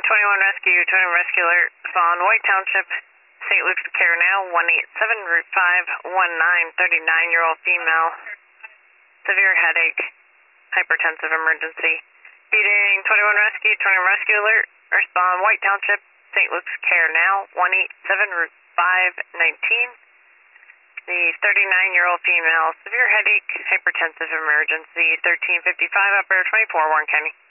21 Rescue, 21 Rescue Alert, respond White Township, St. Luke's Care Now, 187, Route 5, 39-year-old female, severe headache, hypertensive emergency. Feeding 21 Rescue, 21 Rescue Alert, respond White Township, St. Luke's Care Now, 187, Route 519. The 39-year-old female, severe headache, hypertensive emergency, 1355 Upper 24, Warren County.